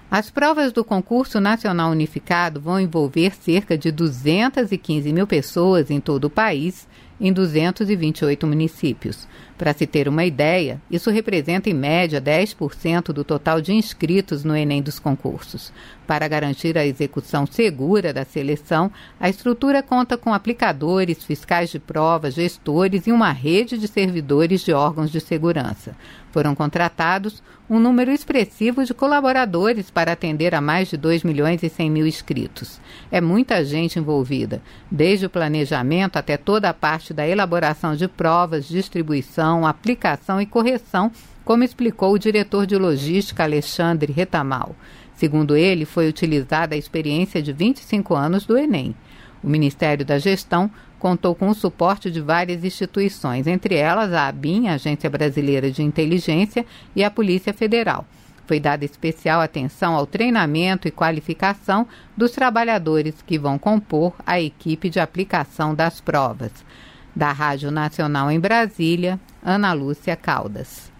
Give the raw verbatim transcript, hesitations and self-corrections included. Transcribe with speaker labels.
Speaker 1: As provas do Concurso Nacional Unificado vão envolver cerca de duzentas e quinze mil pessoas em todo o país, em duzentos e vinte e oito municípios. Para se ter uma ideia, isso representa em média dez por cento do total de inscritos no Enem dos concursos. Para garantir a execução segura da seleção, a estrutura conta com aplicadores, fiscais de provas, gestores e uma rede de servidores de órgãos de segurança. Foram contratados um número expressivo de colaboradores para atender a mais de dois milhões e cem mil inscritos. É muita gente envolvida, desde o planejamento até toda a parte da elaboração de provas, distribuição, aplicação e correção, como explicou o diretor de logística Alexandre Retamal. Segundo ele, foi utilizada a experiência de vinte e cinco anos do Enem. O Ministério da Gestão contou com o suporte de várias instituições, entre elas a ABIN, a Agência Brasileira de Inteligência, e a Polícia Federal. Foi dada especial atenção ao treinamento e qualificação dos trabalhadores que vão compor a equipe de aplicação das provas. Da Rádio Nacional em Brasília, Ana Lúcia Caldas.